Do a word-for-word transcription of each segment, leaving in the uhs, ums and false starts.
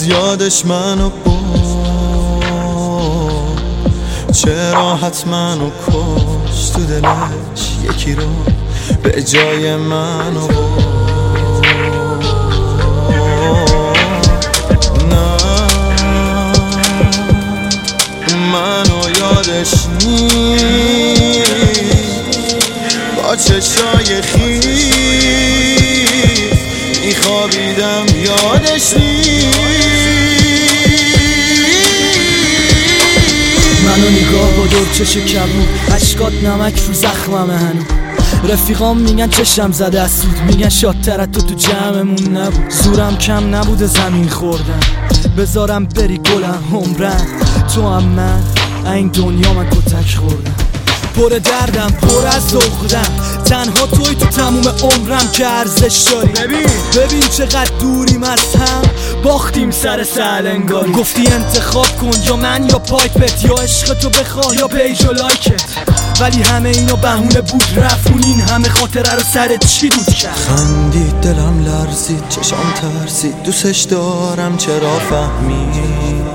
یادش منو برد، چه راحت منو کش، تو دلش یکی رو به جای منو برد. نه منو یادش نیست، با چشای خیس میخوابیدم یادش نیست. منو نگاه با دور چش کبود، اشکات نمک رو زخممه هنو. رفیقام میگن چشم زده از سود، میگن شادترت تو تو جمعمون نبود. زورم کم نبوده زمین خوردن، بذارم بری گلم عمرم. تو هم من این دنیا من کتک خوردم، پر دردم پر از عقدم، تنها توی تو تموم عمرم که ارزش داری. ببین ببین چقدر دوریم از هم، باختیم سر سالنگاری. گفتی انتخاب کن یا من یا پایپت، یا عشق تو بخواه یا پیج و لایکت، ولی همه اینو بهونه بود رفون. این همه خاطره رو سرت چی دود کرد؟ خندید دلم لرزید چشام ترسید، دوستش دارم چرا فهمید،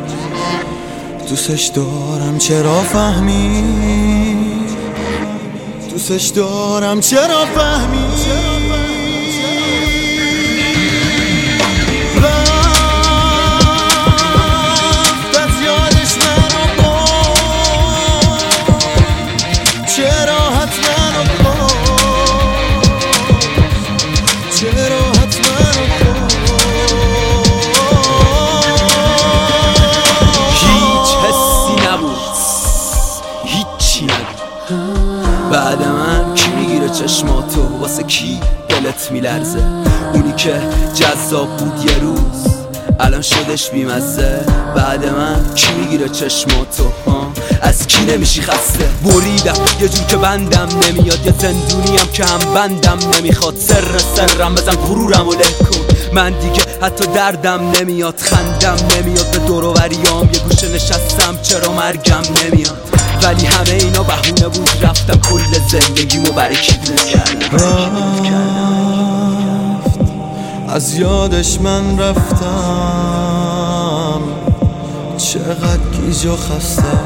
دوستش دارم چرا فهمید، دوستش دارم چرا فهمید. بعد من کی میگیره چشماتو، واسه کی دلت میلرزه؟ اونی که جذاب بود یه روز الان شدش بیمزه. بعد من کی میگیره چشماتو، از کی نمیشی خسته؟ بریدم یه جور که بندم نمیاد، یه زندونیم که هم بندم نمیخواد. سر سرم بزن غرورم و له کن، من دیگه حتی دردم نمیاد، خندم نمیاد. به دوروبریام یه گوشه نشستم چرا مرگم نمیاد، ولی همه اینا بهونه بود رفتم کل زندگیمو برای کی بود کردم. رفت از یادش من رفتم، چقدر گیج و خستم،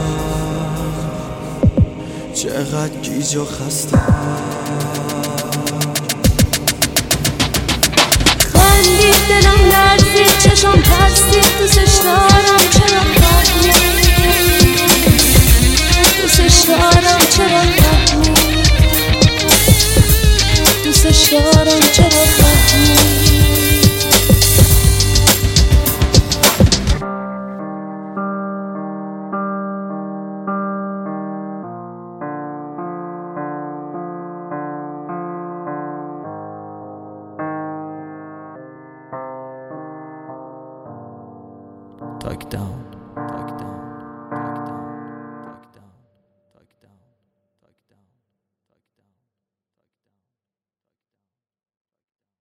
چقدر گیج و خستم. خندید دلم لرزید چشام ترسید، دوستش دارم چرا فهمید، دوستش دارم چرا فهمید، دوستش دارم چرا فهمید. Take down, take down.